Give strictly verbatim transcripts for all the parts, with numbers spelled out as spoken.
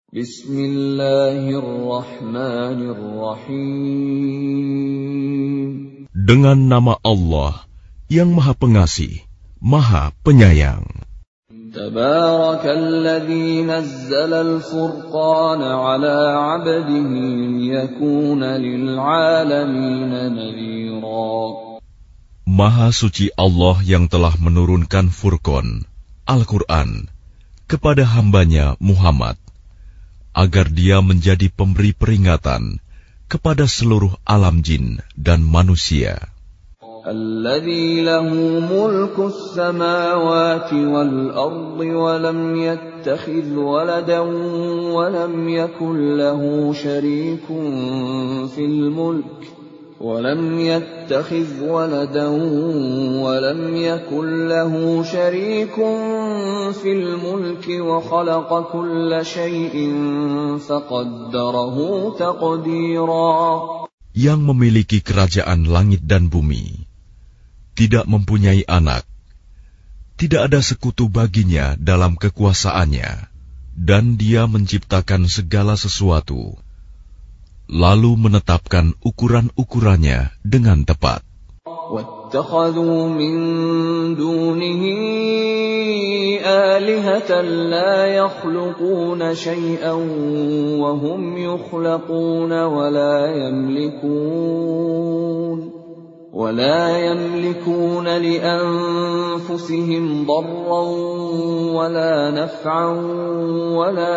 Bismillahirrahmanirrahim. Dengan nama Allah yang Maha Pengasih, Maha Penyayang. Tabarakalladzi nazzala al-furqana 'ala 'abdihi liyakuna lil'alamina nadhira. Maha suci Allah yang telah menurunkan Furqan, Al-Quran, kepada hambanya Muhammad, agar dia menjadi pemberi peringatan kepada seluruh alam jin dan manusia. Alladzi lahu mulku as-samawati wal ardi wa lam yattakhidh waladan wa lam yakul lahu sharikun fil mulk ولم يتخذ ولدا ولم يكن له شريك في الملك وخلق كل شيء فقدره تقديرا. Yang memiliki kerajaan langit dan bumi, tidak mempunyai anak, tidak ada sekutu baginya dalam kekuasaannya, dan dia menciptakan segala sesuatu, lalu menetapkan ukuran-ukurannya dengan tepat. وَاتَّخَذُوا مِن دُونِهِ آلِهَةً لَّا يَخْلُقُونَ شَيْئًا وَهُمْ يُخْلَقُونَ وَلَا يَمْلِكُونَ وَلَا يَمْلِكُونَ لِأَنفُسِهِمْ ضَرًّا وَلَا نَفْعًا وَلَا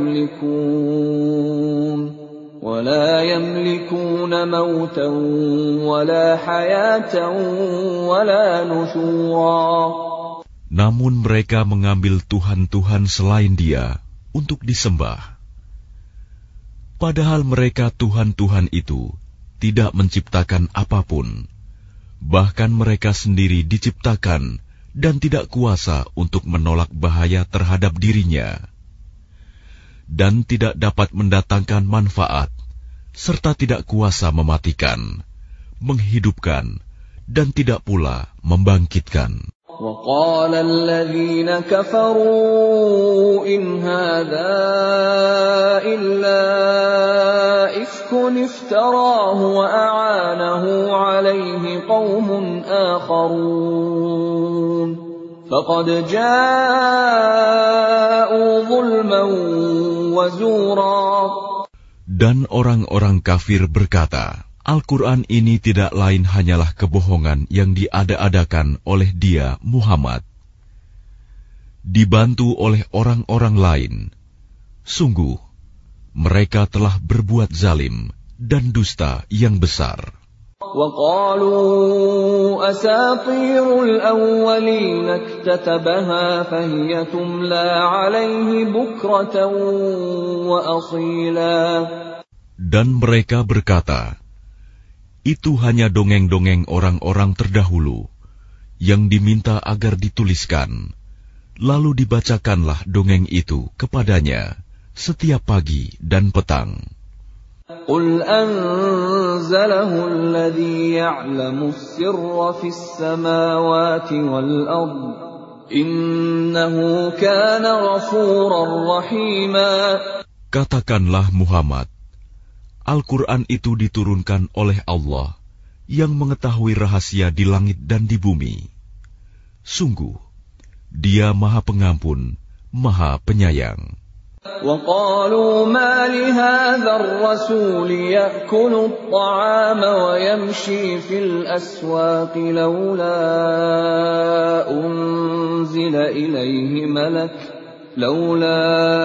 يَمْلِكُونَ ولا يملكون موتا ولا حياة ولا نشورا. Namun mereka mengambil Tuhan-Tuhan selain Dia untuk disembah. Padahal mereka Tuhan-Tuhan itu tidak menciptakan apapun. Bahkan mereka sendiri diciptakan dan tidak kuasa untuk menolak bahaya terhadap dirinya, dan tidak dapat mendatangkan manfaat, serta tidak kuasa mematikan, menghidupkan, dan tidak pula membangkitkan. وَقَالَ الَّذِينَ كَفَرُوا إِنْ هَذَا إِلَّا إِفْكٌ افْتَرَاهُ وَأَعَانَهُ عَلَيْهِ قَوْمٌ آخَرُونَ فَقَدْ جَاءُوا ظُلْمًا وَزُورًا. Dan orang-orang kafir berkata, Al-Quran ini tidak lain hanyalah kebohongan yang diada-adakan oleh dia, Muhammad, dibantu oleh orang-orang lain. Sungguh, mereka telah berbuat zalim dan dusta yang besar. وَقَالُوا أَسَاطِيرُ الْأَوَّلِينَ اكْتَتَبَهَا فَهِيَ تُمْلَى عَلَيْهِ بُكْرَةً وَأَصِيلًا. Dan mereka berkata, itu hanya dongeng-dongeng orang-orang terdahulu yang diminta agar dituliskan, lalu dibacakanlah dongeng itu kepadanya setiap pagi dan petang. قُلْ أَنزَلَهُ الَّذِي يَعْلَمُ السِّرَّ فِي السَّمَاوَاتِ وَالْأَرْضِ إِنَّهُ كَانَ غَفُورًا رَّحِيمًا. Katakanlah Muhammad, Al-Quran itu diturunkan oleh Allah yang mengetahui rahasia di langit dan di bumi. Sungguh, Dia Maha Pengampun, Maha Penyayang. وَقَالُوا مَا لِهَذَا الرَّسُولِ يَأْكُلُ الطَّعَامَ وَيَمْشِي فِي الْأَسْوَاقِ لَوْلَا أُنزِلَ إِلَيْهِ مَلَكٌ لَوْلَا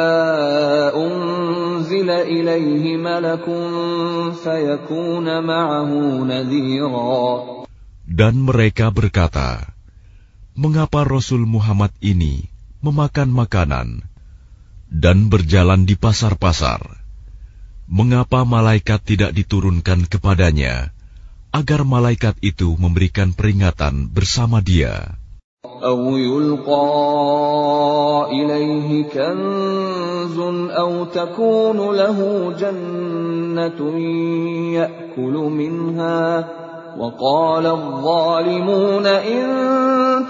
أُنزِلَ إِلَيْهِ مَلَكٌ فَيَكُونَ مَعَهُ نَذِيرًا. Dan mereka berkata, mengapa Rasul Muhammad ini memakan makanan dan berjalan di pasar-pasar? Mengapa malaikat tidak diturunkan kepadanya, agar malaikat itu memberikan peringatan bersama dia? أَوْ يُلْقَى إِلَيْهِ كَنْزٌ أَوْ تَكُونُ لَهُ جَنَّةٌ يَأْكُلُ مِنْهَا وَقَالَ الظَّالِمُونَ إِن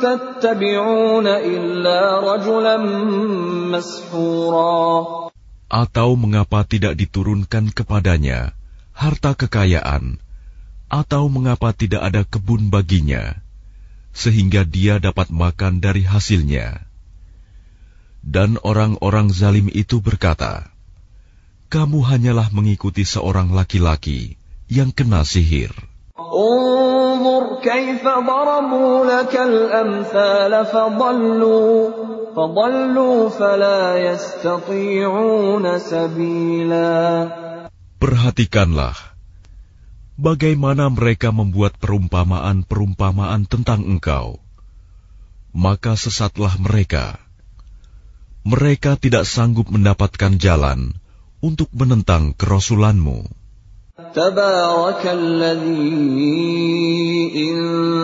تَتَّبِعُونَ إِلَّا رَجُلًا مَسْحُورًا. Atau mengapa tidak diturunkan kepadanya harta kekayaan, atau mengapa tidak ada kebun baginya, sehingga dia dapat makan dari hasilnya. Dan orang-orang zalim itu berkata, kamu hanyalah mengikuti seorang laki-laki yang kena sihir. Unzur kaifa darabu lakal amthal fadallu fadallu fala yastati'una sabila. Perhatikanlah bagaimana mereka membuat perumpamaan-perumpamaan tentang engkau, maka sesatlah mereka. Mereka tidak sanggup mendapatkan jalan untuk menentang kerasulanmu. Tabarakalladzi in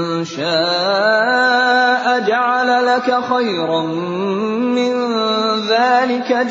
syaa'a ja'ala laka khairan min dzalika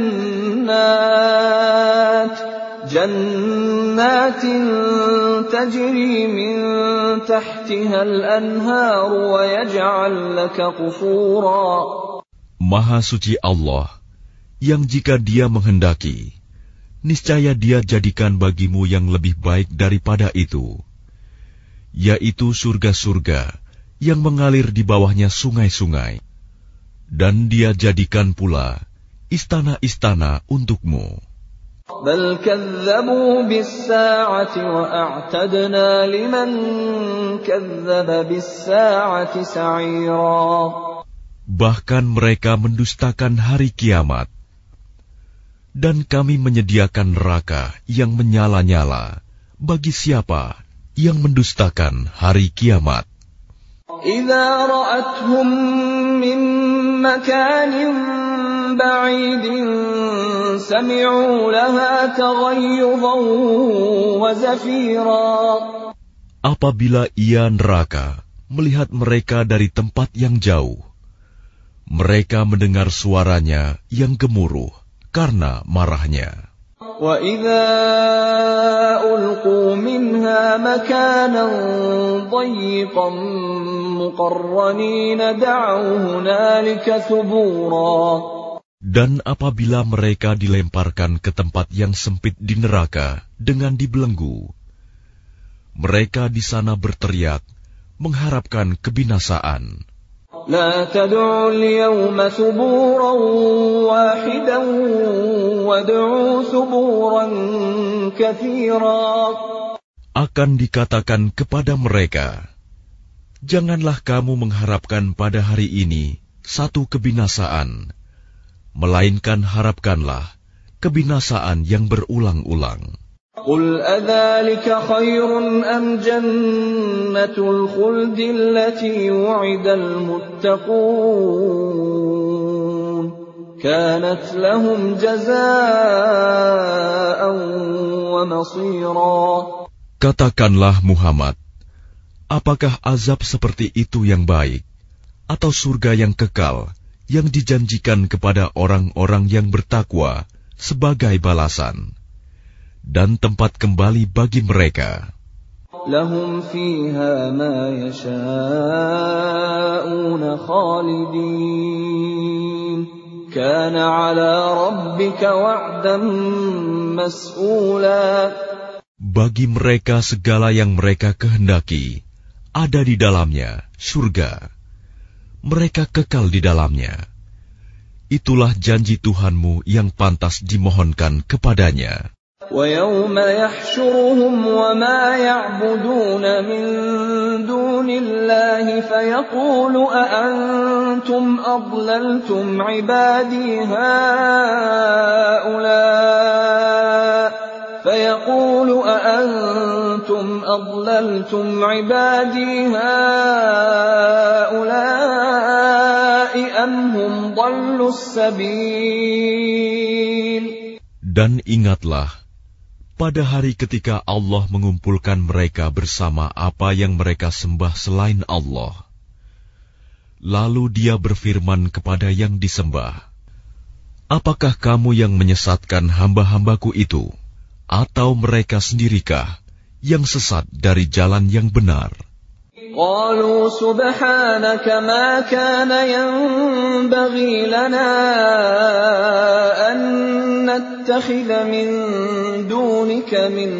jannat jannatin tajri min tahtiha al-anhar wa yaj'al laka qusura. Maha suci Allah, yang jika Dia menghendaki, niscaya Dia jadikan bagimu yang lebih baik daripada itu, yaitu surga-surga yang mengalir di bawahnya sungai-sungai, dan Dia jadikan pula istana-istana untukmu. Bal kazzabu bis-sa'ati wa a'tadna liman kazzaba bis-sa'ati sa'ira. Bahkan mereka mendustakan hari kiamat, dan kami menyediakan neraka yang menyala-nyala bagi siapa yang mendustakan hari kiamat. Idza ra'athum min makanin ba'idin sami'u laha taghayyuzan wa zafira. Apabila ia neraka melihat mereka dari tempat yang jauh, mereka mendengar suaranya yang gemuruh karena marahnya. Wa idza ulqu minha makanan dayyiqan muqarranin da'u hunalika thubura. Dan apabila mereka dilemparkan ke tempat yang sempit di neraka dengan dibelenggu, mereka di sana berteriak mengharapkan kebinasaan. La tad'u al-yawma thuburan wahidan wad'u thuburan katsira. Akan dikatakan kepada mereka, janganlah kamu mengharapkan pada hari ini satu kebinasaan, melainkan harapkanlah kebinasaan yang berulang-ulang. Qul adzalika khairun am jannatul khuldi allati wu'idal muttaqun kanat lahum jazaa'an wa masira. Katakanlah Muhammad, apakah azab seperti itu yang baik, atau surga yang kekal yang dijanjikan kepada orang-orang yang bertakwa sebagai balasan dan tempat kembali bagi mereka? Lahum fiha ma yasha'una khalidin kana 'ala rabbika wa'dan mas'ula. Bagi mereka segala yang mereka kehendaki ada di dalamnya surga, mereka kekal di dalamnya. Itulah janji Tuhanmu yang pantas dimohonkan kepadanya. وَيَوْمَ يَحْشُرُهُمْ وَمَا يَعْبُدُونَ مِن دُونِ اللَّهِ فَيَقُولُ أَأَنْتُمْ أَضْلَلْتُمْ عِبَادِي هَؤُلَاءِ فَيَقُولُ أَأَنْتُمْ أَضْلَلْتُمْ عِبَادِي هَؤُلَاءِ أَمْ هُمْ ضَلُّوا السَّبِيلَ. Dan ingatlah pada hari ketika Allah mengumpulkan mereka bersama apa yang mereka sembah selain Allah. Lalu Dia berfirman kepada yang disembah, apakah kamu yang menyesatkan hamba-hambaku itu, atau mereka sendirikah yang sesat dari jalan yang benar? قالوا سبحانك ما كان ينبغي لنا أن نتخذ من دونك من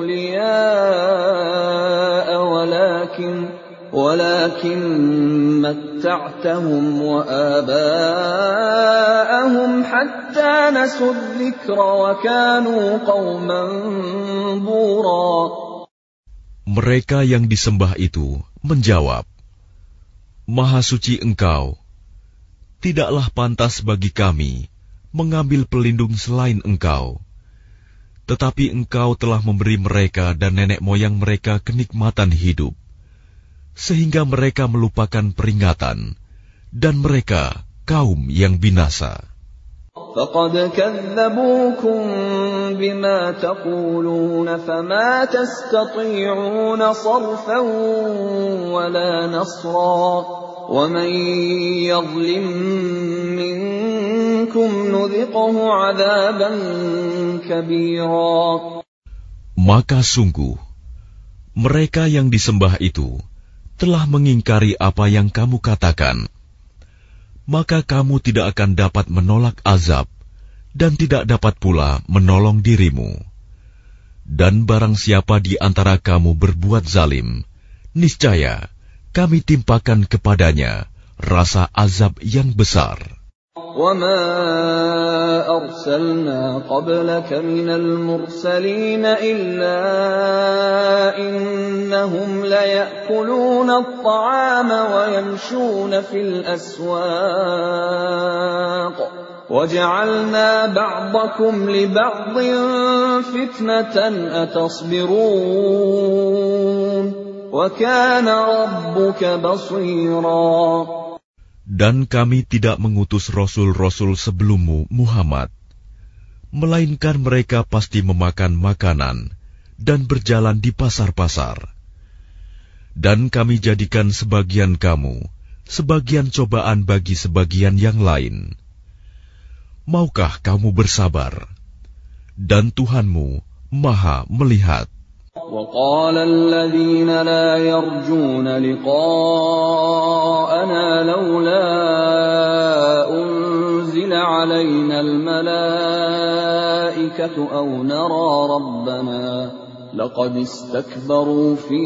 أولياء ولكن ولكن متعتهم وآباءهم حتى نسوا الذكر وكانوا قوما بورا. Mereka yang disembah itu menjawab, Maha suci Engkau, tidaklah pantas bagi kami mengambil pelindung selain Engkau. Tetapi Engkau telah memberi mereka dan nenek moyang mereka kenikmatan hidup, sehingga mereka melupakan peringatan, dan mereka kaum yang binasa. فَقَدْ كَذَّبُوكُمْ بِمَا تَقُولُونَ فَمَا تَسْتَطِيعُونَ صَرْفًا وَلَا نَصْرًا وَمَنْ يَظْلِمْ مِنْكُمْ نُذِقْهُ عَذَابًا كَبِيرًا. Maka sungguh, mereka yang disembah itu telah mengingkari apa yang kamu katakan. Maka kamu tidak akan dapat menolak azab, dan tidak dapat pula menolong dirimu. Dan barang siapa di antara kamu berbuat zalim, niscaya kami timpakan kepadanya rasa azab yang besar. وَمَا أَرْسَلْنَا قَبْلَكَ مِنَ الْمُرْسَلِينَ إِلَّا إِنَّهُمْ لَيَأْكُلُونَ الطَّعَامَ وَيَمْشُونَ فِي الْأَسْوَاقِ وَجَعَلْنَا بَعْضَكُمْ لِبَعْضٍ فِتْنَةً أَتَصْبِرُونَ وَكَانَ رَبُّكَ بَصِيرًا. Dan kami tidak mengutus rasul-rasul sebelummu, Muhammad, melainkan mereka pasti memakan makanan dan berjalan di pasar-pasar. Dan kami jadikan sebagian kamu sebagian cobaan bagi sebagian yang lain. Maukah kamu bersabar? Dan Tuhanmu Maha melihat. وَقَالَ الَّذِينَ لَا يَرْجُونَ لِقَاءَنَا لَوْلَا أُنْزِلَ عَلَيْنَا الْمَلَائِكَةُ أَوْ نَرَى رَبَّنَا لَقَدِ اسْتَكْبَرُوا فِي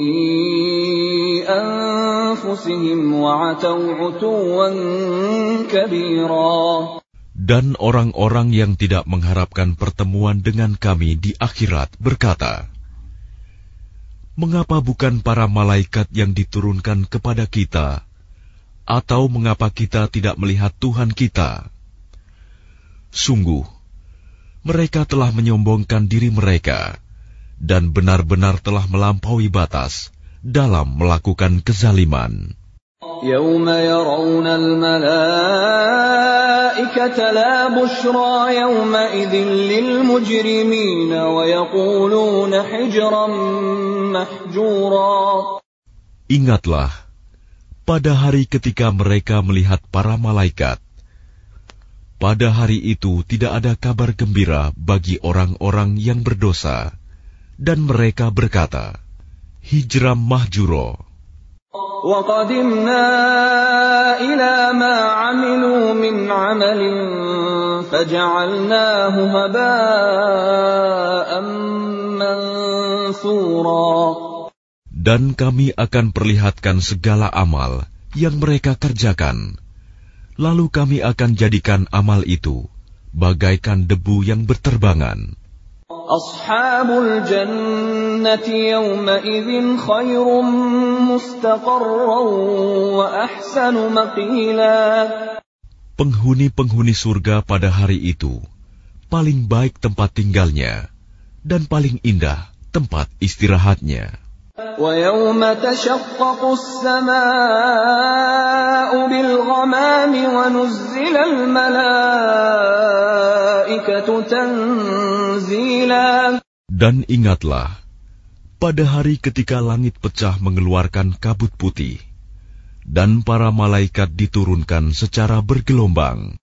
أَنفُسِهِمْ وَعَتَوْا عُتُوًّا كَبِيرًا. Dan orang-orang yang tidak mengharapkan pertemuan dengan kami di akhirat berkata, mengapa bukan para malaikat yang diturunkan kepada kita? Atau mengapa kita tidak melihat Tuhan kita? Sungguh, mereka telah menyombongkan diri mereka, dan benar-benar telah melampaui batas dalam melakukan kezaliman. يَوْمَ يَرَوْنَ الْمَلَائِكَةَ لَا بُشْرَى يَوْمَئِذٍ لِلْمُجْرِمِينَ وَيَقُولُونَ حِجْرًا مَحْجُورًا. Ingatlah, pada hari ketika mereka melihat para malaikat, pada hari itu tidak ada kabar gembira bagi orang-orang yang berdosa, dan mereka berkata, hijram mahjuro. وَقَدِمْنَا إِلَى مَا عَمِلُوا مِنْ عَمَلٍ فَجَعَلْنَاهُ هَبَاءً مَنْثُورًا. Dan kami akan perlihatkan segala amal yang mereka kerjakan, lalu kami akan jadikan amal itu bagaikan debu yang berterbangan. Ashabul jannati yawma idzin khairum mustaqarran wa ahsanu maqila. Penghuni-penghuni surga pada hari itu paling baik tempat tinggalnya dan paling indah tempat istirahatnya. Wa yawma tashaqqaqu as-samaa'u bil ghamami wa nuzzila al malaa'ikatu tanzila. Dan ingatlah, pada hari ketika langit pecah mengeluarkan kabut putih, dan para malaikat diturunkan secara bergelombang.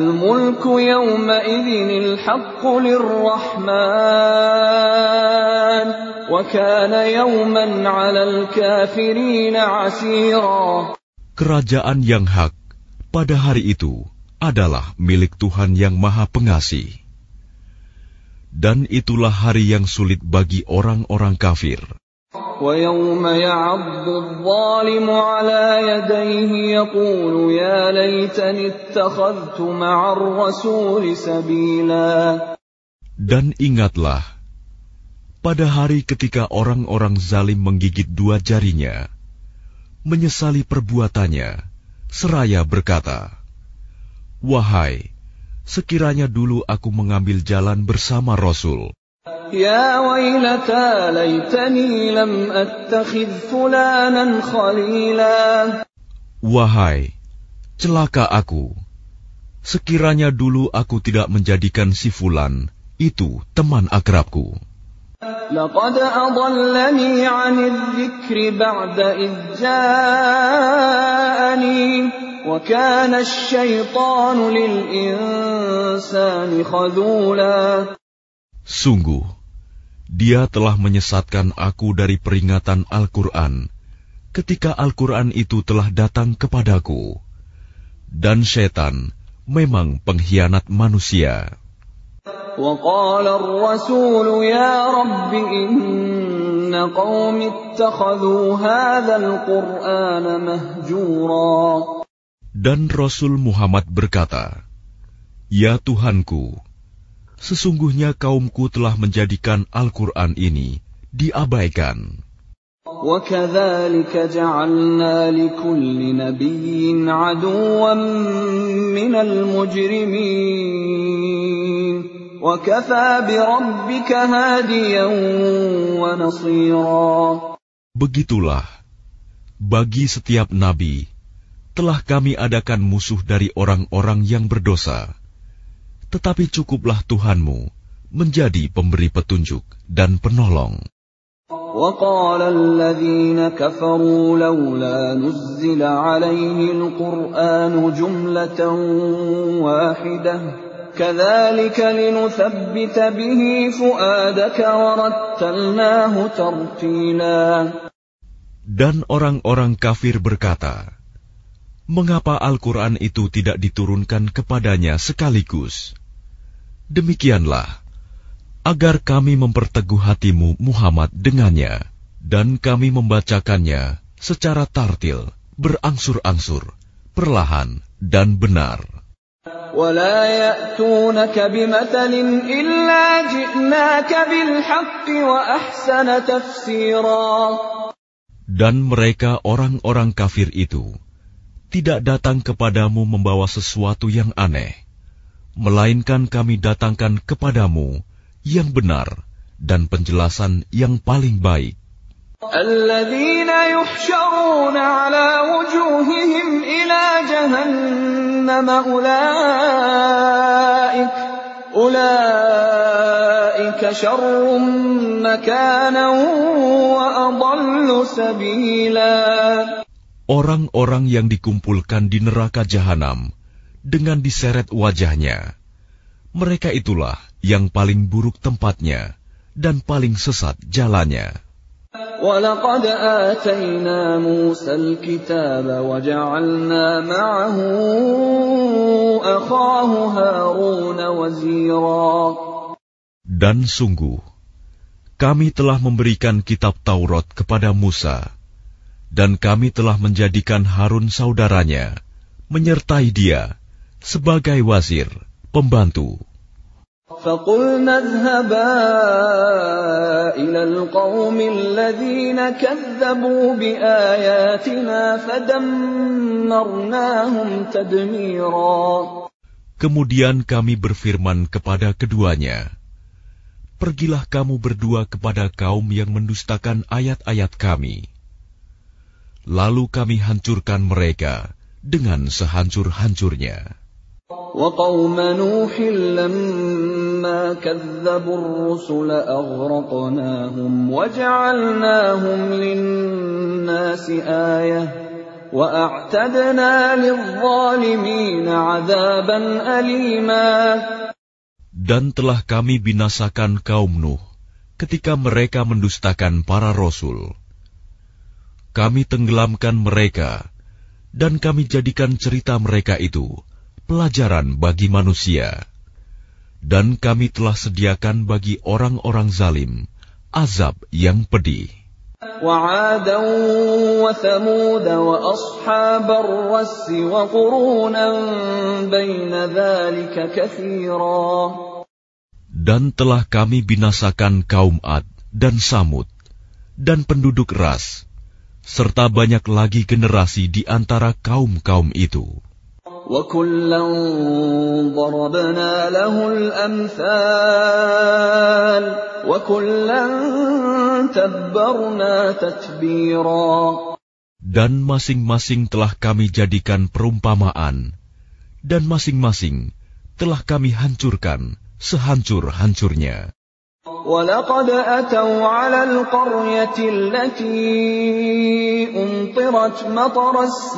Al-mulku yawma idzin al-haqqu lir-rahman. الميزان وكان يوما على الكافرين عسيرا. Kerajaan yang hak pada hari itu adalah milik Tuhan yang Maha Pengasih. Dan itulah hari yang sulit bagi orang-orang kafir. وَيَوْمَ يَعَضُّ الظَّالِمُ عَلَى يَدَيْهِ يَقُولُ يَا لَيْتَنِي اتَّخَذْتُ مَعَ الرَّسُولِ سَبِيلًا. Dan ingatlah, pada hari ketika orang-orang zalim menggigit dua jarinya, menyesali perbuatannya, seraya berkata, "Wahai, sekiranya dulu aku mengambil jalan bersama Rasul. Ya wailata laitani lam attakhidh fulanan khalila." Wahai, celaka aku, sekiranya dulu aku tidak menjadikan si fulan itu teman akrabku. Laqad adallani 'anil dzikri ba'da idh ja'ani wa kana asy-syaitanu lil insani khadula. Sungguh, dia telah menyesatkan aku dari peringatan Al-Quran ketika Al-Quran itu telah datang kepadaku. Dan syaitan memang pengkhianat manusia. وَقَالَ الرَّسُولُ يَا رَبِّ إِنَّ قَوْمِ اتَّخَذُوا هَذَا الْقُرْآنَ مَهْجُورًا. Dan Rasul Muhammad berkata, "Ya Tuhanku, sesungguhnya kaumku telah menjadikan Al-Quran ini diabaikan." وَكَذَلِكَ جَعَلْنَا لِكُلِّ نَبِيٍّ عَدُوًّا مِّنَ الْمُجْرِمِينَ وَكَفَى بِرَبِّكَ هَادِيًا وَنَصِيرًا. Begitulah, bagi setiap nabi telah kami adakan musuh dari orang-orang yang berdosa. Tetapi cukuplah Tuhanmu menjadi pemberi petunjuk dan penolong. وَقَالَ الَّذِينَ كَفَرُوا لَوْلَا نُزِّلَ عَلَيْهِ الْقُرْآنُ جُمْلَةً وَاحِدَةً كَذَلِكَ لِنُثَبِّتَ بِهِ فُؤَادَكَ وَرَتَّلْنَاهُ تَرْتِيلًا. Dan orang-orang kafir berkata, "Mengapa Al-Quran itu tidak diturunkan kepadanya sekaligus?" Demikianlah, agar kami memperteguh hatimu Muhammad dengannya, dan kami membacakannya secara tartil, berangsur-angsur, perlahan dan benar. وَلَا يَأْتُونَكَ بِمَثَلٍ إِلَّا جِئْنَاكَ بِالْحَقِّ وَأَحْسَنَ تَفْسِيرًا. Dan mereka orang-orang kafir itu tidak datang kepadamu membawa sesuatu yang aneh, melainkan kami datangkan kepadamu yang benar dan penjelasan yang paling baik. الَّذِينَ يُحْشَرُونَ عَلَى وُجُوهِهِمْ إِلَى جَهَنَّمَ أُولَئِكَ أُولَئِكَ شَرٌّ مَكَانًا وَأَضَلُّ سَبِيلًا. Orang-orang yang dikumpulkan di neraka jahanam dengan diseret wajahnya, mereka itulah yang paling buruk tempatnya dan paling sesat jalannya. وَلَقَدْ آتَيْنَا مُوسَى الْكِتَابَ وَجَعَلْنَا مَعَهُ أَخَاهُ هَارُونَ وَزِيرًا. Dan sungguh, kami telah memberikan kitab Taurat kepada Musa, dan kami telah menjadikan Harun saudaranya, menyertai dia sebagai wazir, pembantu. فَقُلْنَا اذْهَبَا إِلَى الْقَوْمِ الَّذِينَ كَذَّبُوا بِآيَاتِنَا فَدَمَّرْنَاهُمْ تَدْمِيرًا. Kemudian kami berfirman kepada keduanya, "Pergilah kamu berdua kepada kaum yang mendustakan ayat-ayat kami. Lalu kami hancurkan mereka dengan sehancur-hancurnya." وَقَوْمَ نُوحٍ لَمَّا كَذَّبُوا الرُّسُلَ أَغْرَقْنَاهُمْ وَجَعَلْنَاهُمْ لِلنَّاسِ آيَةً وَأَعْتَدْنَا لِلظَّالِمِينَ عَذَابًا أَلِيمًا. Dan telah kami binasakan kaum Nuh ketika mereka mendustakan para rasul. Kami tenggelamkan mereka, dan kami jadikan cerita mereka itu pelajaran bagi manusia. Dan kami telah sediakan bagi orang-orang zalim azab yang pedih. وعادا وثمود وأصحاب الرس وقرونا بين ذلك كثيرا. Dan telah kami binasakan kaum Ad dan Samud dan penduduk Ras, serta banyak lagi generasi di antara kaum-kaum itu. وَكُلًّا ضَرَبْنَا لَهُ الْأَمْثَالَ وَكُلًّا تَبَّرْنَا تَتْبِيرًا. Dan masing-masing telah kami jadikan perumpamaan, dan masing-masing telah kami hancurkan sehancur-hancurnya. وَلَقَدْ أَتَوْا عَلَى الْقَرْيَةِ الَّتِي أُمْطِرَتْ مَطَرَ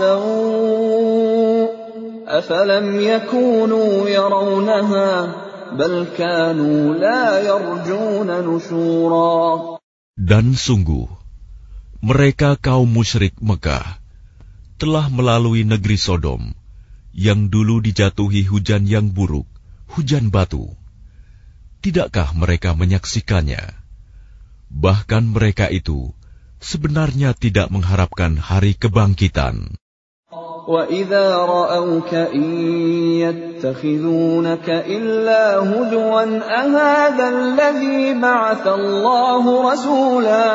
السَّوْءِ أَفَلَمْ يَكُونُوا يَرَوْنَهَا بَلْ كَانُوا لَا يَرْجُونَ نُشُورًا. Dan sungguh, mereka kaum musyrik Mekah telah melalui negeri Sodom, yang dulu dijatuhi hujan yang buruk, hujan batu. Tidakkah mereka menyaksikannya? Bahkan mereka itu sebenarnya tidak mengharapkan hari kebangkitan. وَإِذَا رَأَوْكَ إِن يَتَّخِذُونَكَ إِلَّا هُزُوًا أَهَذَا الَّذِي بَعَثَ اللَّهُ رَسُولًا.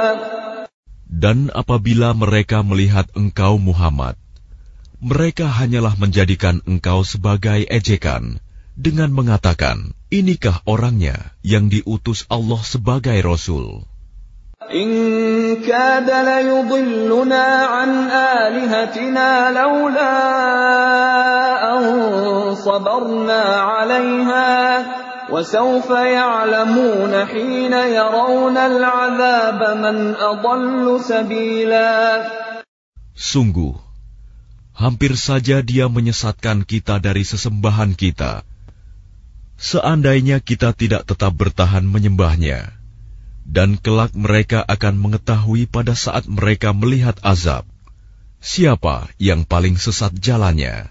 Dan apabila mereka melihat engkau Muhammad, mereka hanyalah menjadikan engkau sebagai ejekan dengan mengatakan, inikah orangnya yang diutus Allah sebagai Rasul? إِن كَادَ لَيُضِلُّنَا عَنْ آلِهَتِنَا لَوْلَا أَن صَبَرْنَا عَلَيْهَا وَسَوْفَ يَعْلَمُونَ حِينَ يَرَوْنَ الْعَذَابَ مَنْ أَضَلُّ سَبِيلًا. Sungguh, hampir saja dia menyesatkan kita dari sesembahan kita. Seandainya kita tidak tetap bertahan menyembahnya, dan kelak mereka akan mengetahui pada saat mereka melihat azab, siapa yang paling sesat jalannya.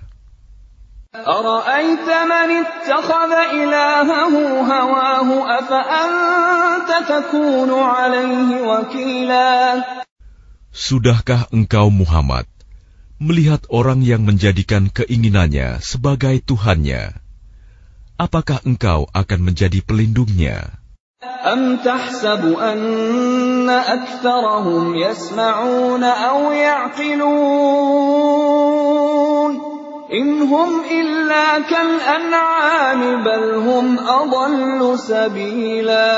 أَرَأَيْتَ مَنِ اتَّخَذَ إِلَٰهَهُ هَوَاهُ أَفَأَنتَ تَكُونُ عَلَيْهِ وَكِيلًا. Sudahkah engkau Muhammad melihat orang yang menjadikan keinginannya sebagai Tuhannya? Apakah engkau akan menjadi pelindungnya? أَمْ تَحْسَبُ أَنَّ أَكْثَرَهُمْ يَسْمَعُونَ أَوْ يَعْقِلُونَ إِنْ هُمْ إِلَّا كَالْأَنْعَامِ بَلْ هُمْ أَضَلُّ سَبِيلًا.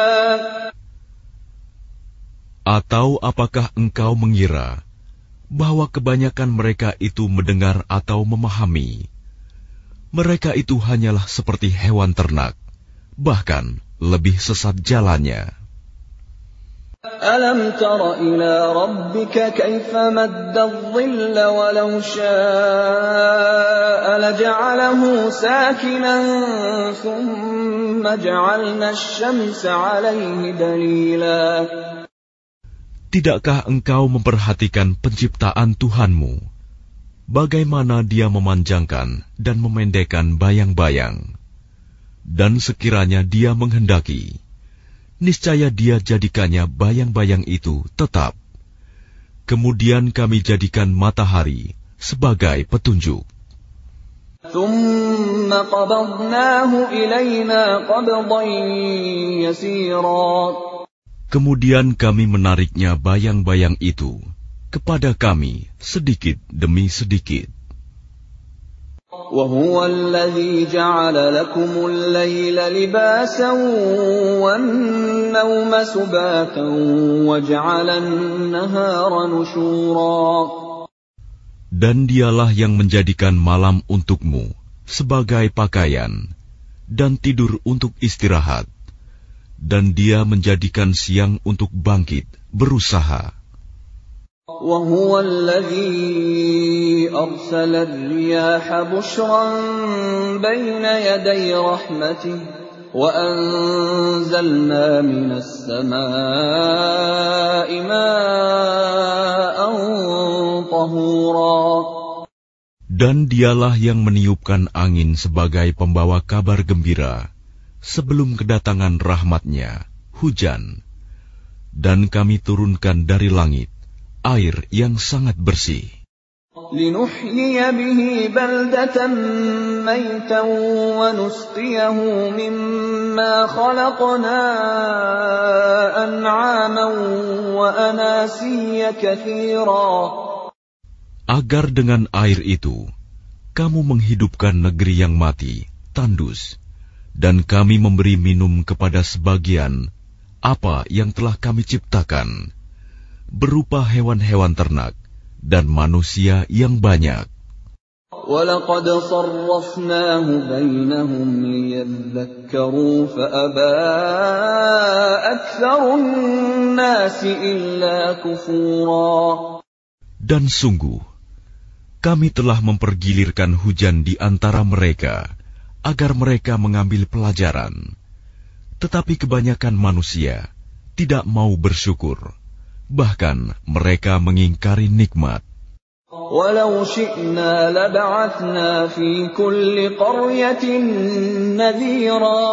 Atau apakah engkau mengira bahwa kebanyakan mereka itu mendengar atau memahami? Mereka itu hanyalah seperti hewan ternak, bahkan lebih sesat jalannya. أَلَمْ تَرَ إِلَى رَبِّكَ كَيْفَ مَدَّ الظِّلَّ وَلَوْ شَاءَ لَجَعَلَهُ سَاكِنًا ثُمَّ جَعَلْنَا الشَّمْسَ عَلَيْهِ دَلِيلًا. Tidakkah engkau memperhatikan penciptaan Tuhanmu, bagaimana Dia memanjangkan dan memendekkan bayang-bayang? Dan sekiranya Dia menghendaki, niscaya Dia jadikannya bayang-bayang itu tetap. Kemudian kami jadikan matahari sebagai petunjuk. ثُمَّ قَبَضْنَاهُ إِلَيْنَا قَبْضًا يَسِيرًا. Kemudian kami menariknya bayang-bayang itu kepada kami sedikit demi sedikit. وَهُوَ الَّذِي جَعَلَ لَكُمُ اللَّيْلَ لِبَاسًا وَالنَّوْمَ سُبَاتًا وَجَعَلَ النَّهَارَ نُشُورًا. Dan Dialah yang menjadikan malam untukmu sebagai pakaian dan tidur untuk istirahat, dan Dia menjadikan siang untuk bangkit berusaha. وَهُوَ الَّذِي أَرْسَلَ الرِّيَاحَ بُشْرًا بَيْنَ يَدَيْ رَحْمَتِهِ وَأَنزَلْنَا مِنَ السَّمَاءِ مَاءً طَهُورًا. Dan dialah yang meniupkan angin sebagai pembawa kabar gembira sebelum kedatangan rahmat-Nya, hujan. Dan kami turunkan dari langit air yang sangat bersih. لِنُحْيِيَ بِهِ بَلْدَةً مَيْتًا وَنُسْقِيَهُ مِمَّا خَلَقْنَا أَنْعَامًا وَأَنَاسِيَّ كَثِيرًا. Agar dengan air itu kamu menghidupkan negeri yang mati, tandus, dan kami memberi minum kepada sebagian apa yang telah kami ciptakan, berupa hewan-hewan ternak dan manusia yang banyak. وَلَقَدْ صَرَّفْنَاهُ بَيْنَهُمْ لِيَذَّكَّرُوا فَأَبَى أَكْثَرُ النَّاسِ إِلَّا كُفُورًا. Dan sungguh, kami telah mempergilirkan hujan di antara mereka agar mereka mengambil pelajaran. Tetapi kebanyakan manusia tidak mau bersyukur, bahkan mereka mengingkari nikmat. وَلَوْ شِئْنَا لَبَعَثْنَا فِي كُلِّ قَرْيَةٍ نَذِيرًا.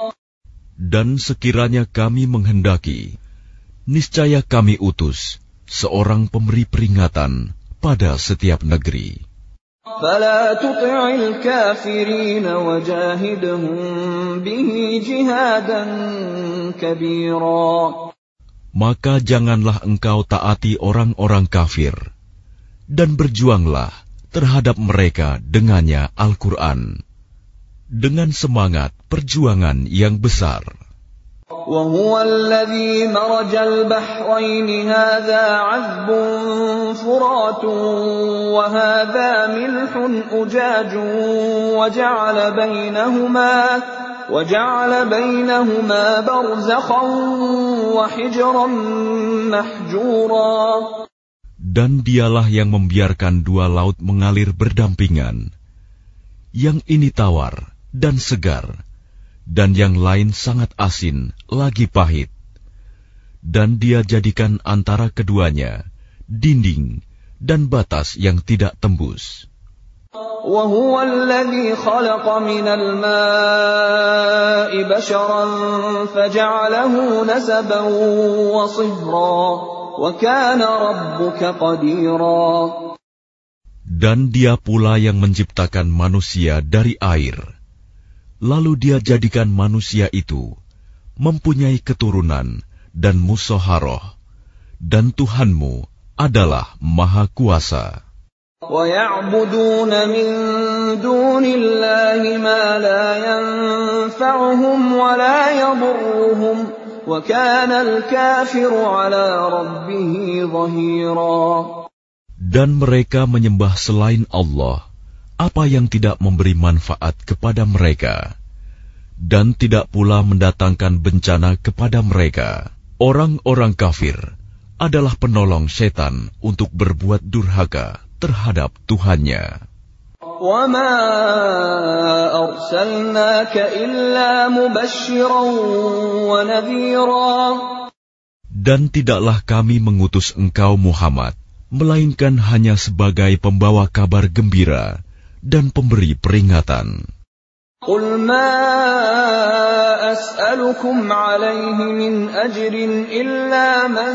Dan sekiranya kami menghendaki, niscaya kami utus seorang pemberi peringatan pada setiap negeri. فَلَا تُطِعِ الْكَافِرِينَ وَجَاهِدْهُم بِهِ جِهَادًا كَبِيرًا. Maka janganlah engkau taati orang-orang kafir, dan berjuanglah terhadap mereka dengannya Al-Quran, dengan semangat perjuangan yang besar. وَهُوَ الَّذِي مَرَجَ الْبَحْرَيْنِ هَذَا عَذْبٌ فُرَاتٌ وَهَذَا مِلْحٌ أُجَاجٌ وَجَعَلَ بَيْنَهُمَا وَجَعَلَ بَيْنَهُمَا بَرْزَخًا وَحِجْرًا مَحْجُورًا. Dan dialah yang membiarkan dua laut mengalir berdampingan, yang ini tawar dan segar, dan yang lain sangat asin lagi pahit. Dan Dia jadikan antara keduanya dinding dan batas yang tidak tembus. وَهُوَ الَّذِي خَلَقَ مِنَ الْمَاءِ بَشَرًا فَجَعَلَهُ نَسَبًا وَصِهْرًا وَكَانَ رَبُّكَ قَدِيرًا. Dan Dia pula yang menciptakan manusia dari air. Lalu Dia jadikan manusia itu mempunyai keturunan dan musyawarah, dan Tuhanmu adalah Maha Kuasa. وَيَعْبُدُونَ مِن دُونِ اللَّهِ مَا لَا يَنفَعُهُمْ وَلَا يَضُرُّهُمْ وَكَانَ الْكَافِرُ عَلَى رَبِّهِ ظَهِيرًا. Dan mereka menyembah selain Allah apa yang tidak memberi manfaat kepada mereka, dan tidak pula mendatangkan bencana kepada mereka. Orang-orang kafir adalah penolong setan untuk berbuat durhaka terhadap Tuhannya. وَمَا أَرْسَلْنَاكَ إِلَّا مُبَشِّرًا وَنَذِيرًا. Dan tidaklah kami mengutus engkau Muhammad, melainkan hanya sebagai pembawa kabar gembira dan pemberi peringatan. قُلْ مَا أَسْأَلُكُمْ عَلَيْهِ مِنْ أَجْرٍ إِلَّا مَنْ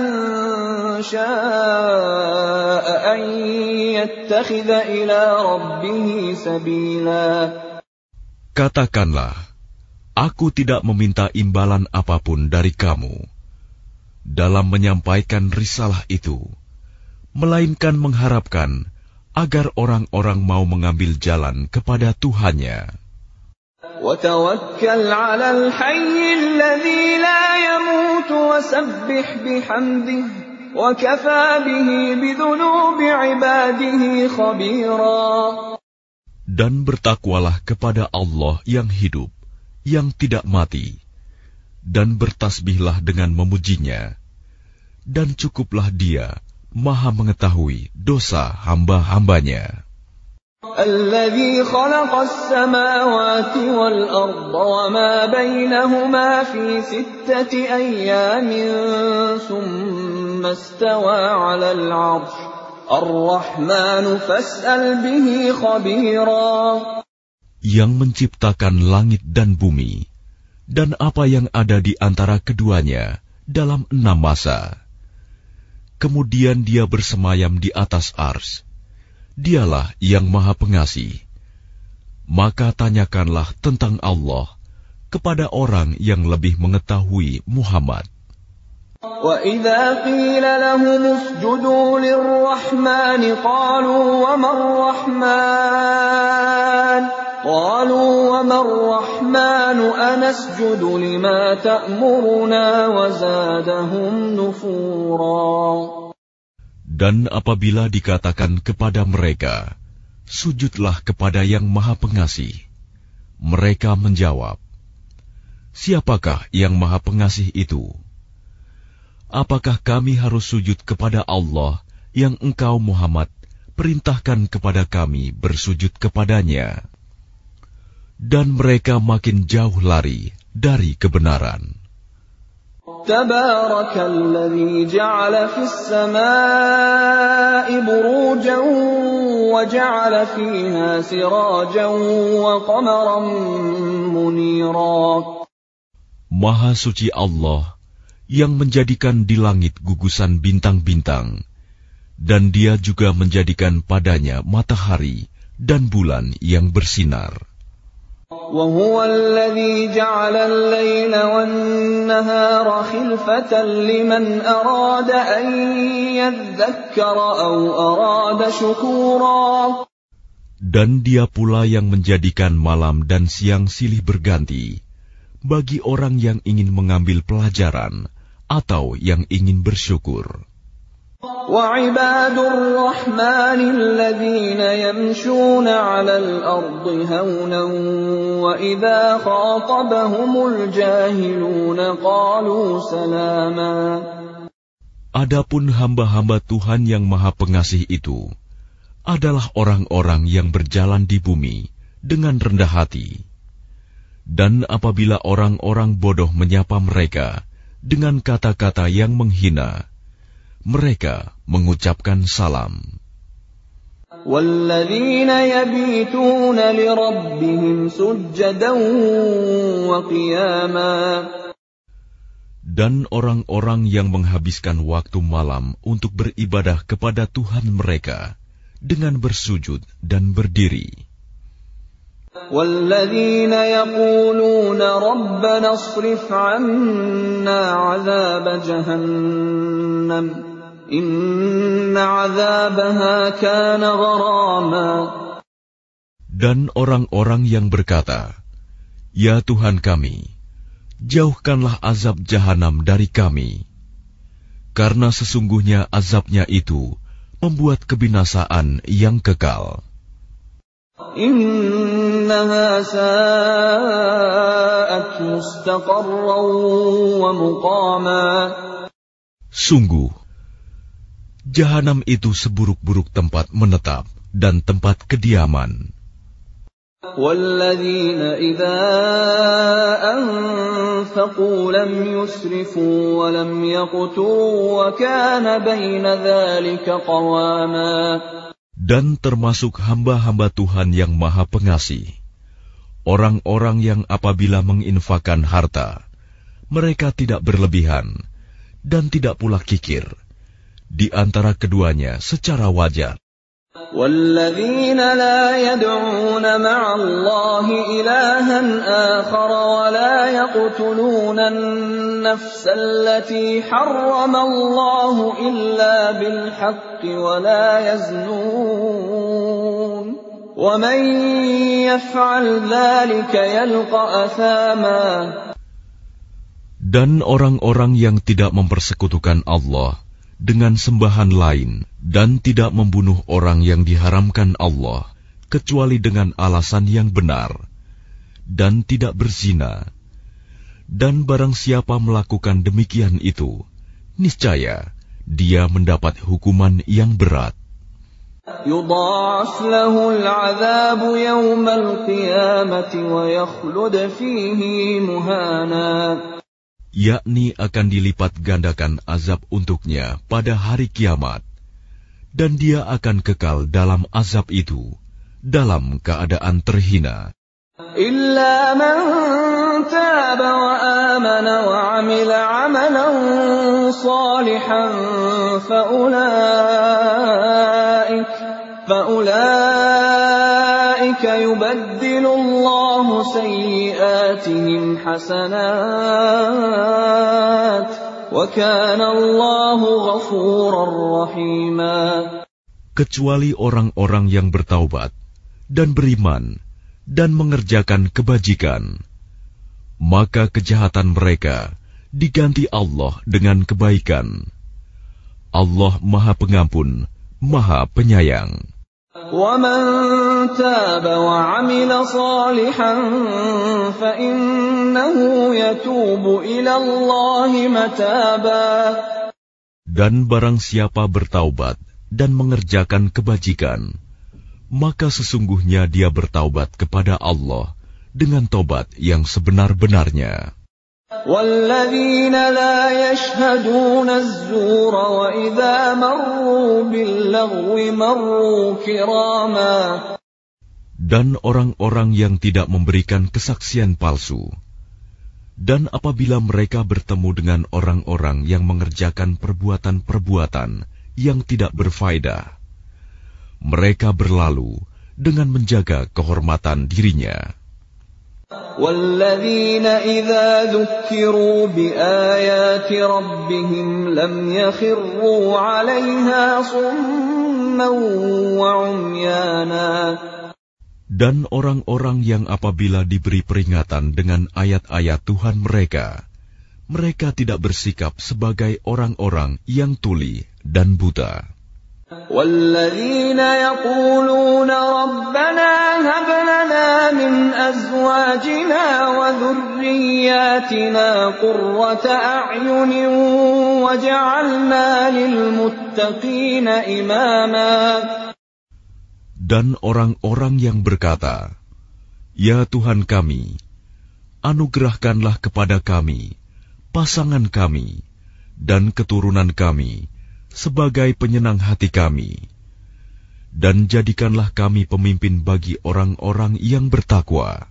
شَاءَ أَنْ يَتَّخِذَ إِلَى رَبِّهِ سَبِيلًا. Katakanlah, aku tidak meminta imbalan apapun dari kamu dalam menyampaikan risalah itu, melainkan mengharapkan agar orang-orang mau mengambil jalan kepada Tuhannya. وَتَوَكَّلْ عَلَى الْحَيِّ الَّذِي لَا يَمُوتُ وَسَبِّحْ بِحَمْدِهِ وَكَفَى بِهِ بِذُنُوبِ عِبَادِهِ خَبِيرًا. Dan bertakwalah kepada Allah yang hidup, yang tidak mati, dan bertasbihlah dengan memujinya, dan cukuplah Dia Maha mengetahui dosa hamba-hambanya. الذي خلق السماوات والأرض وما بينهما في ستة أيام ثم استوى على العرش الرحمن فاسأل به خبيرا. Yang menciptakan langit dan bumi dan apa yang ada di antara keduanya dalam enam masa. Kemudian dia bersemayam di atas ars. Dialah yang Maha Pengasih. Maka tanyakanlah tentang Allah kepada orang yang lebih mengetahui Muhammad. وَإِذَا قِيلَ لَهُمُ اسْجُدُوا لِلرَّحْمَنِ قَالُوا وَمَا الرَّحْمَنُ قَالُوا وَمَا الرَّحْمَنُ أَنَسْجُدُ لِمَا تَأْمُرُنَا وَزَادَهُمْ نُفُورًا. Dan apabila dikatakan kepada mereka, sujudlah kepada yang Maha Pengasih, mereka menjawab, siapakah yang Maha Pengasih itu? Apakah kami harus sujud kepada Allah yang engkau Muhammad perintahkan kepada kami bersujud kepadanya? Dan mereka makin jauh lari dari kebenaran. تبارك الذي جعل في السماء بروجا وجعل فيها سراجا وقمرا منيرا. Maha suci Allah yang menjadikan di langit gugusan bintang-bintang, dan Dia juga menjadikan padanya matahari dan bulan yang bersinar. وهو الذي جعل الليل والنهار خلفة لمن أراد أن يذكر أو أراد شكورا. Dan Dia pula yang menjadikan malam dan siang silih berganti bagi orang yang ingin mengambil pelajaran atau yang ingin bersyukur. وَعِبَادُ الرَّحْمَنِ الَّذِينَ يَمْشُونَ عَلَى الْأَرْضِ هَوْنًا وَإِذَا خَاطَبَهُمُ الْجَاهِلُونَ قَالُوا سَلَامًا. Adapun hamba-hamba Tuhan yang Maha Pengasih itu adalah orang-orang yang berjalan di bumi dengan rendah hati. Dan apabila orang-orang bodoh menyapa mereka dengan kata-kata yang menghina, mereka mengucapkan salam. وَالَّذِينَ يَبِيتُونَ لِرَبِّهِمْ سُجَّدًا وَقِيَامًا. Dan orang-orang yang menghabiskan waktu malam untuk beribadah kepada Tuhan mereka dengan bersujud dan berdiri. وَالَّذِينَ يَقُولُونَ رَبَّنَا اصْرِفْ عَنَّا عَذَابَ جَهَنَّمَ إِنَّ عَذَابَهَا كَانَ غَرَامًا. Dan orang-orang yang berkata, Ya Tuhan kami, jauhkanlah azab jahanam dari kami, karena sesungguhnya azabnya itu membuat kebinasaan yang kekal. إِنَّهَا سَاءَتْ مُسْتَقَرًّا وَمُقَامًا. Sungguh, jahanam itu seburuk-buruk tempat menetap dan tempat kediaman. وَالَّذِينَ إِذَا أَنفَقُوا لَمْ يُسْرِفُوا وَلَمْ يَقْتُرُوا وَكَانَ بَيْنَ ذَلِكَ قَوَامًا. Dan termasuk hamba-hamba Tuhan yang Maha Pengasih, orang-orang yang apabila menginfakkan harta, mereka tidak berlebihan dan tidak pula kikir, di antara keduanya secara wajar. وَالَّذِينَ لَا يَدْعُونَ مَعَ اللَّهِ إِلَٰهًا آخَرَ وَلَا يَقْتُلُونَ النَّفْسَ الَّتِي حَرَّمَ اللَّهُ إِلَّا بِالْحَقِّ وَلَا يَزْنُونَ وَمَن يَفْعَلْ ذَلِكَ يَلْقَ أَثَامًا. Dan orang-orang yang tidak mempersekutukan Allah dengan sembahan lain dan tidak membunuh orang yang diharamkan Allah kecuali dengan alasan yang benar dan tidak berzina, dan barang siapa melakukan demikian itu, niscaya dia mendapat hukuman yang berat. يضاعف له العذاب يوم القيامة ويخلد فيه مهانا. Yakni akan dilipat gandakan azab untuknya pada hari kiamat, dan dia akan kekal dalam azab itu, dalam keadaan terhina. إلا من تاب وآمن وعمل عملا صالحا فأولئك فأولئك يبدل الله سيئاتهم حسنات وكان الله غفورا رحيما. Kecuali orang-orang yang bertaubat dan beriman dan mengerjakan kebajikan, maka kejahatan mereka diganti Allah dengan kebaikan. Allah Maha Pengampun, Maha Penyayang. وَمَن تَابَ وَعَمِلَ صَالِحًا فَإِنَّهُ يَتُوبُ إِلَى اللَّهِ مَتَابًا. Dan barang siapa bertaubat dan mengerjakan kebajikan, maka sesungguhnya dia bertaubat kepada Allah dengan tobat yang sebenar-benarnya. وَالَّذِينَ لَا يَشْهَدُونَ الزُّورَ وَإِذَا مَرُّوا بِاللَّغْوِ مَرُّوا كِرَامًا. Dan orang-orang yang tidak memberikan kesaksian palsu, dan apabila mereka bertemu dengan orang-orang yang mengerjakan perbuatan-perbuatan yang tidak berfaedah, mereka berlalu dengan menjaga kehormatan dirinya. وَالَّذِينَ إِذَا ذُكِّرُوا بِآيَاتِ رَبِّهِمْ لَمْ يَخِرُّوا عَلَيْهَا صُمًّا وَعُمْيَانًا. Dan orang-orang yang apabila diberi peringatan dengan ayat-ayat Tuhan mereka, mereka tidak bersikap sebagai orang-orang yang tuli dan buta. وَالَّذِينَ يَقُولُونَ رَبَّنَا هَبْ لَنَا مِنْ أَزْوَاجِنَا وَذُرِّيَّاتِنَا قُرَّةَ أَعْيُنٍ وَاجْعَلْنَا لِلْمُتَّقِينَ إِمَامًا. Dan orang-orang yang berkata, Ya Tuhan kami, anugerahkanlah kepada kami pasangan kami dan keturunan kami sebagai penyenang hati kami, dan jadikanlah kami pemimpin bagi orang-orang yang bertakwa.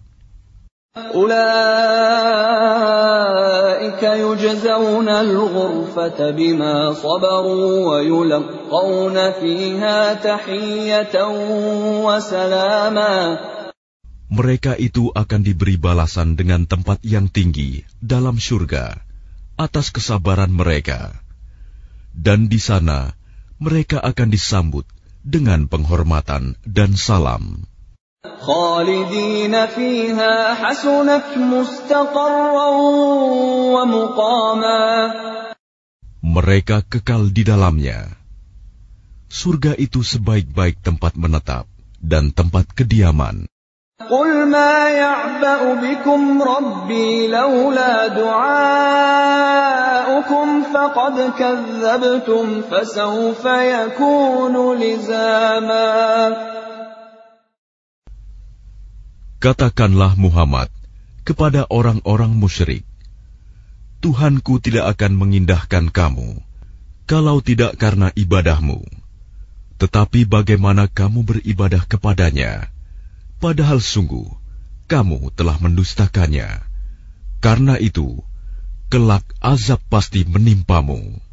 Ulaika yujzauna al-ghurfata bima sabaru wa yulqawna fiha tahiyatan wa salama. Mereka itu akan diberi balasan dengan tempat yang tinggi dalam surga atas kesabaran mereka. Dan di sana mereka akan disambut dengan penghormatan dan salam. Khalidina fiha hasunat mustaqarran wa muqama. Mereka kekal di dalamnya. Surga itu sebaik-baik tempat menetap dan tempat kediaman. Qul ma ya'ba'u bikum rabbi laula du'aukum faqad kazzabtum fasawfa yakunu lizama. Katakanlah Muhammad kepada orang-orang musyrik, Tuhanku tidak akan mengindahkan kamu kalau tidak karena ibadahmu. Tetapi bagaimana kamu beribadah kepadanya? Padahal sungguh, kamu telah mendustakannya. Karena itu, kelak azab pasti menimpamu.